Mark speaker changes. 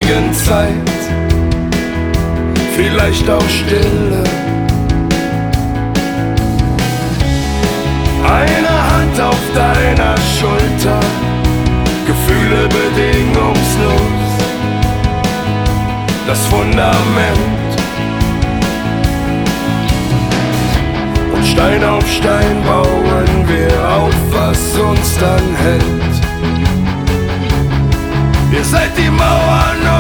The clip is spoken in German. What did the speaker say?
Speaker 1: ewigen Zeit, vielleicht auch Stille. Eine Hand auf deiner Schulter, Gefühle bedingungslos, das Fundament. Und Stein auf Stein